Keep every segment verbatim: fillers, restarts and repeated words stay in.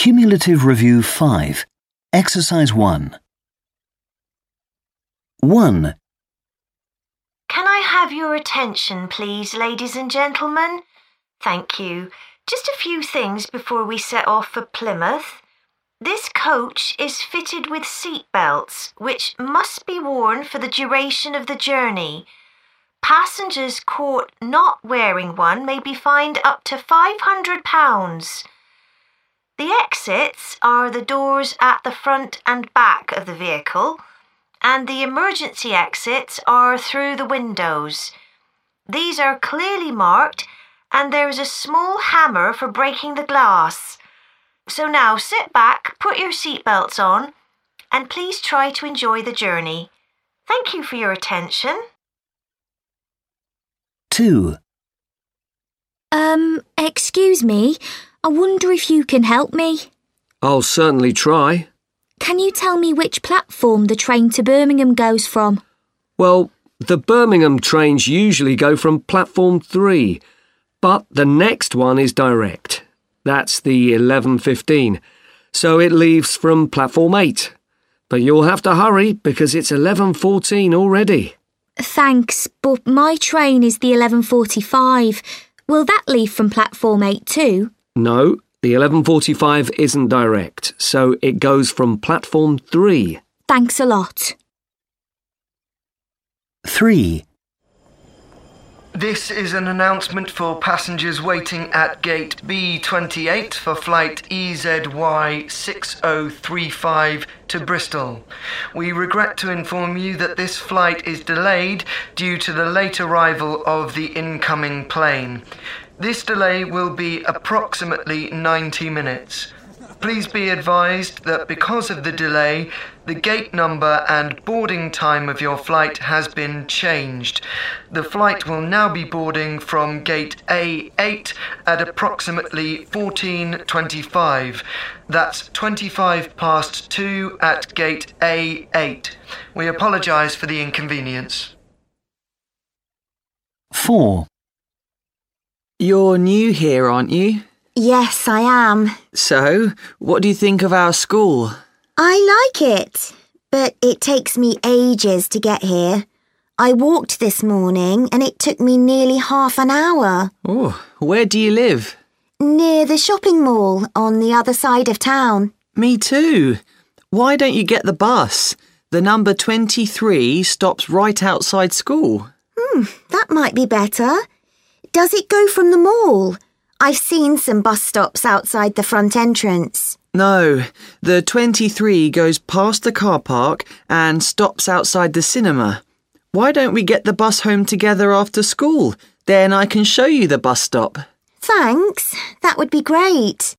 Cumulative Review five. Exercise one. one. Can I have your attention, please, ladies and gentlemen? Thank you. Just a few things before we set off for Plymouth. This coach is fitted with seat belts, which must be worn for the duration of the journey. Passengers caught not wearing one may be fined up to five hundred pounds. The exits are the doors at the front and back of the vehicle, and the emergency exits are through the windows. These are clearly marked, and there is a small hammer for breaking the glass. So now sit back, put your seatbelts on, and please try to enjoy the journey. Thank you for your attention. two. Um, excuse me, I wonder if you can help me. I'll certainly try. Can you tell me which platform the train to Birmingham goes from? Well, the Birmingham trains usually go from platform three, but the next one is direct. That's the eleven fifteen, so it leaves from platform eight. But you'll have to hurry because it's eleven fourteen already. Thanks, but my train is the eleven forty-five. Will that leave from platform eight too? No, the eleven forty-five isn't direct, so it goes from platform three. Thanks a lot. three. This is an announcement for passengers waiting at gate B twenty-eight for flight E Z Y six oh three five to Bristol. We regret to inform you that this flight is delayed due to the late arrival of the incoming plane. This delay will be approximately ninety minutes. Please be advised that because of the delay, the gate number and boarding time of your flight has been changed. The flight will now be boarding from gate A eight at approximately fourteen twenty-five. That's twenty-five past two at gate A eight. We apologise for the inconvenience. four. You're new here, aren't you? Yes, I am. So, what do you think of our school? I like it, but it takes me ages to get here. I walked this morning and it took me nearly half an hour. Oh, where do you live? Near the shopping mall on the other side of town. Me too. Why don't you get the bus? The number twenty-three stops right outside school. Hmm, that might be better. Does it go from the mall? I've seen some bus stops outside the front entrance. No, the twenty-three goes past the car park and stops outside the cinema. Why don't we get the bus home together after school? Then I can show you the bus stop. Thanks, that would be great.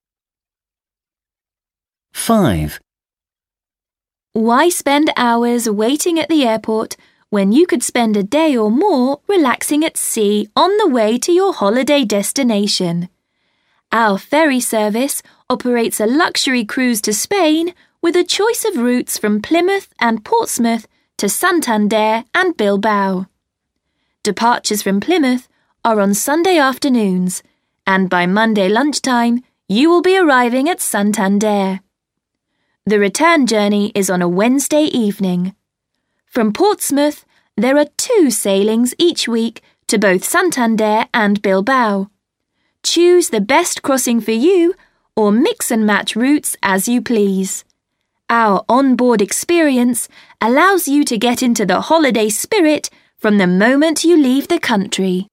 five. Why spend hours waiting at the airport when you could spend a day or more relaxing at sea on the way to your holiday destination? Our ferry service operates a luxury cruise to Spain with a choice of routes from Plymouth and Portsmouth to Santander and Bilbao. Departures from Plymouth are on Sunday afternoons, and by Monday lunchtime, you will be arriving at Santander. The return journey is on a Wednesday evening. From Portsmouth, there are two sailings each week to both Santander and Bilbao. Choose the best crossing for you or mix and match routes as you please. Our on-board experience allows you to get into the holiday spirit from the moment you leave the country.